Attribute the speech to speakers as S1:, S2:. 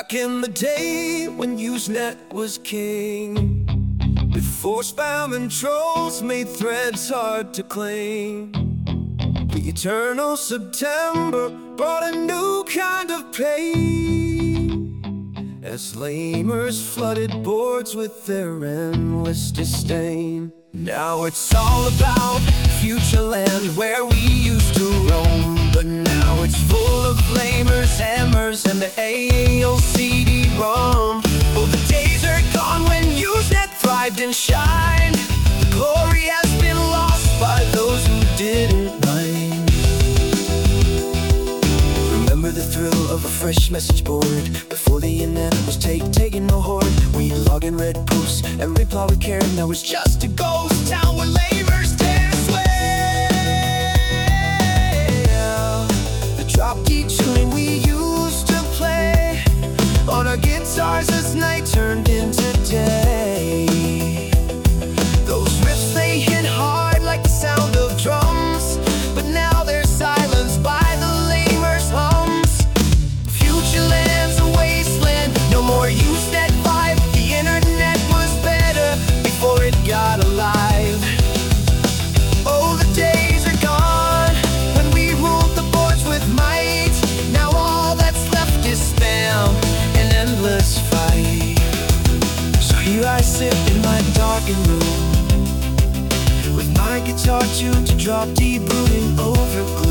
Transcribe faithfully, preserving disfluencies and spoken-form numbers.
S1: Back in the day when Usenet was king, before spam and trolls made threads hard to claim, the eternal September brought a new kind of pain, as lamers flooded boards with their endless disdain. Now it's all about future land where we used to roam, but now it's full of lamers, hammers, and the A O C D ROM. Oh, the days are gone when Usenet thrived and shined. The glory has been lost by those who didn't mind. Remember the thrill of a fresh message board before the internet was take, taking no hoard. We log in, read posts, and reply with care. Now it's just a ghost town where lamers dare sway. The drop D tuning we used to play on our guitars as night turned into day. Those riffs, they hit hard like the sound of drums, but now they're silenced by the lamers' hums. Future land's a wasteland, no more Usenet vibe. The internet was better before it got alive. Oh, the days are gone when we ruled the boards with might. Now all that's left is spam and endless fight. So here I sit in my darkened room with my guitar tuned to drop D, brooding over gloom.